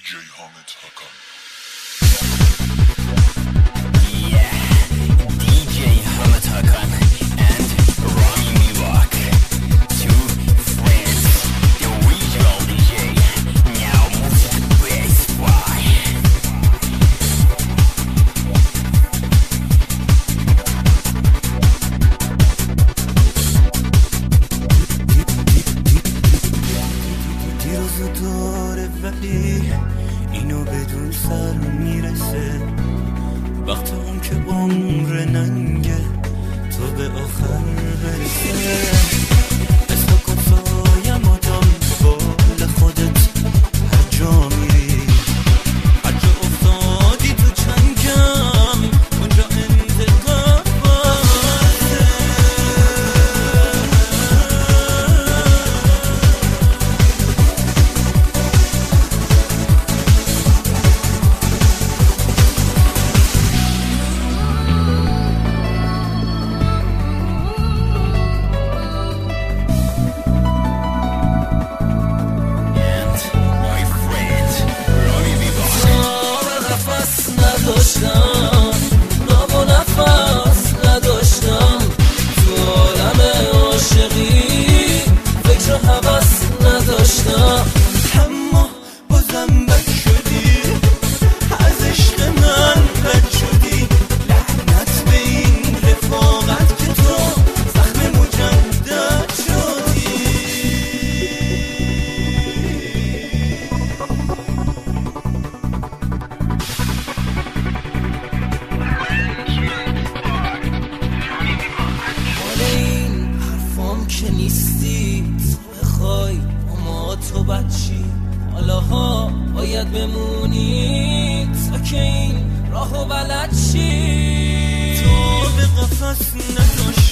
DJ Hamid Hakan. Yeah, DJ Hamid Hakan and Rami Milak, two friends, the regional DJ, now move to the bass fly. دیروز داره ولی اینو بدون سر میرسه وقت اون که عمر ننگه تو به آخر برسه اسم کن سایم آدم بال خودت هر جا میری هر جا افتادی تو چنگم اونجا انتقام نداشتم نام و نفس نداشتم تو عالم عاشقی فکر و حوث نداشتم اما بازم بد شدی از عشق من بد شدی لعنت به این رفاقت که تو زخم مجدد شدی که نیستی تو بخوای اما تو بچی حالا ها باید بمونی تا که این راهو بلد چی تو به قفص نداشتی